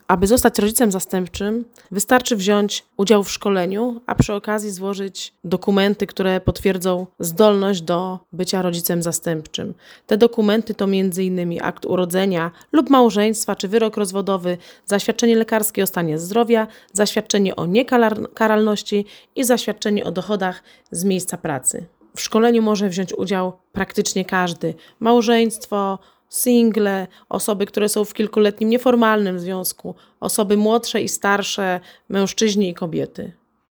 Aby zostać rodzicem zastępczym, wystarczy wziąć udział w szkoleniu, a przy okazji złożyć dokumenty, które potwierdzą zdolność do bycia rodzicem zastępczym. Te dokumenty to m.in. akt urodzenia lub małżeństwa, czy wyrok rozwodowy, zaświadczenie lekarskie o stanie zdrowia, zaświadczenie o niekaralności i zaświadczenie o dochodach z miejsca pracy. W szkoleniu może wziąć udział praktycznie każdy. Małżeństwo, single, osoby, które są w kilkuletnim nieformalnym związku, osoby młodsze i starsze, mężczyźni i kobiety.